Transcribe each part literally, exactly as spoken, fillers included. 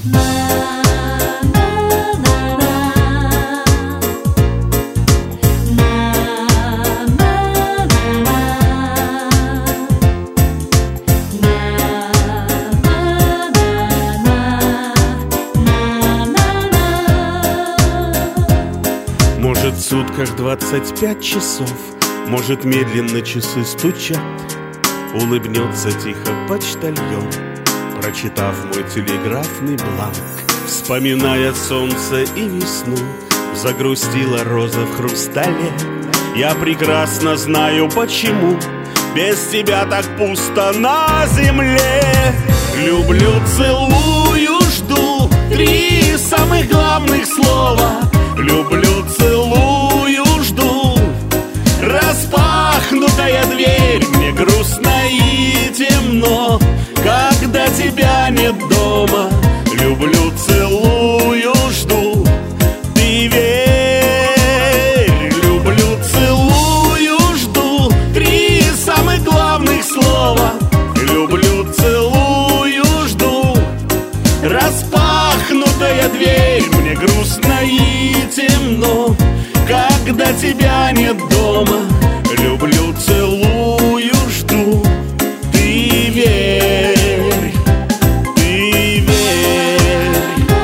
Может, в сутках двадцать пять часов, может, медленно часы стучат. Улыбнется тихо почтальон, прочитав мой телеграфный бланк. Вспоминая солнце и весну, загрустила роза в хрустале. Я прекрасно знаю, почему без тебя так пусто на земле. Люблю, целую, жду, три самых главных слова. Люблю, целую, жду, распахнутая дверь. Мне грустно и темно, когда тебя нет дома. Люблю, целую, жду, ты верь. Люблю, целую, жду, три самых главных слова. Люблю, целую, жду, распахнутая дверь. Мне грустно и темно, когда тебя нет дома. Люблю, целую, жду, ты верь, ты верь.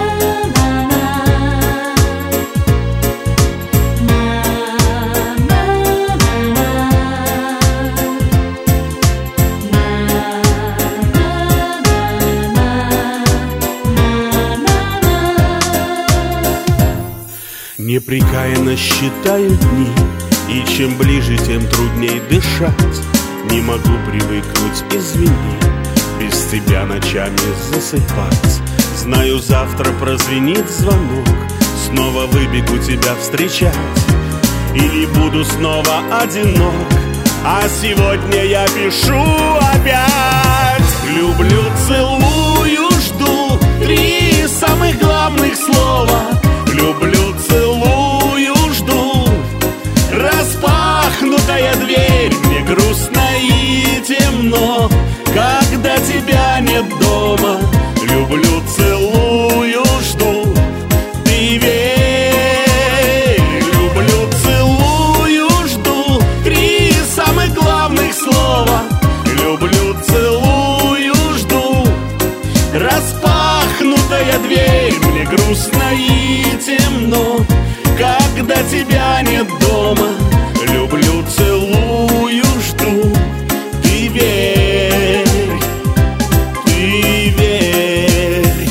Непрекаянно считаю дни, и чем ближе, тем трудней дышать. Не могу привыкнуть, извини, без тебя ночами засыпать. Знаю, завтра прозвенит звонок, снова выбегу тебя встречать. Или буду снова одинок, а сегодня я пишу опять. Люблю, целую, жду, три самых главных слова. Люблю, целую, жду, распахнутая дверь. Мне грустно и темно, когда тебя нет дома. Люблю, целую, жду, ты верь. Люблю, целую, жду, три самых главных слова. Люблю, целую, жду, распахнутая дверь. Мне грустно и темно, когда тебя нет дома. Люблю, целую, жду, ты верь, ты верь.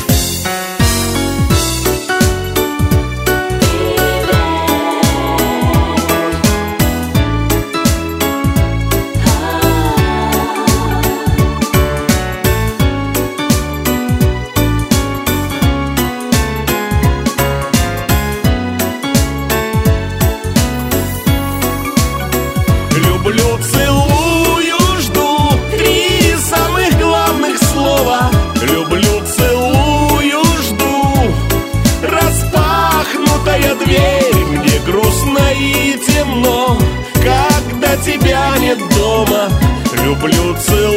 Люблю, целую, жду, три самых главных слова. Люблю, целую, жду, распахнутая дверь. Мне грустно и темно, когда тебя нет дома. Люблю, целую.